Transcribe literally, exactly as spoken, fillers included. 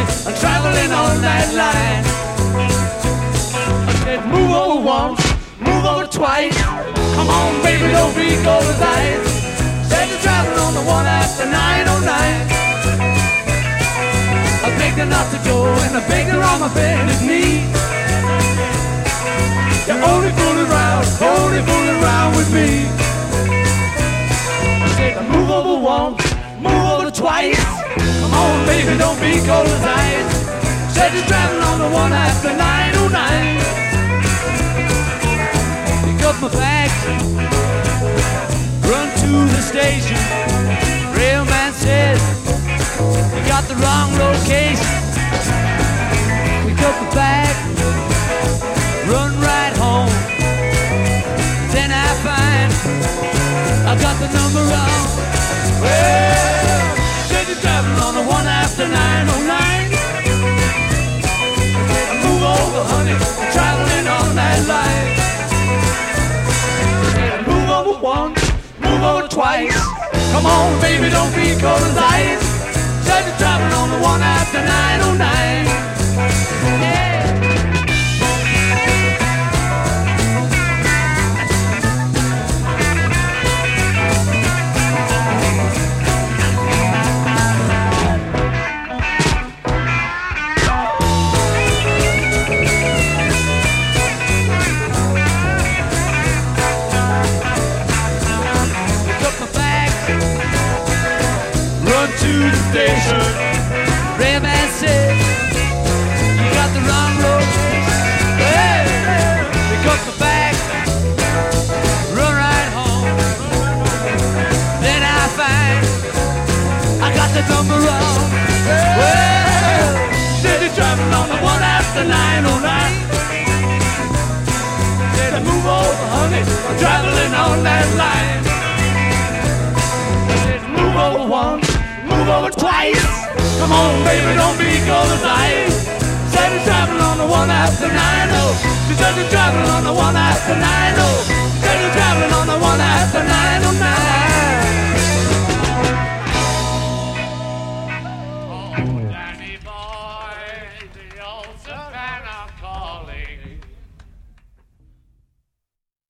honey, I'm traveling on that line. I said, move over once, move over twice. Come on, baby, don't be cold as ice. Said you're traveling on the one after nine oh nine. I begged her not to go, and I begged her on my bended knee. You're only fooling around, only fooling around with me. I said, move over once, move over twice. Come on, baby, don't be cold as ice. Said you're traveling on the one after nine oh nine. Pick up my bags, run to the station. Railman said, you got the wrong location. Pick up the bag, run right home. Then I find I got the number wrong. Well, said you're traveling on the one after nine oh nine. Move over, honey, I'm traveling on that line. Move over once, move over twice. Come on, baby, don't be cold as ice. Said you're traveling on the one after nine oh nine. Yeah. To the station, Railman said, you got the wrong road. Hey, pick up the bag, run right home. Then I find I got the number wrong. Well, said you're traveling on the one after nine oh nine. Said move over, honey, I'm traveling on that line. Said move over once, move over twice. Come on, baby, don't be cold as ice. Said you're traveling on the one after nine oh. She said you're traveling on the one after nine oh. Said you're traveling on the one after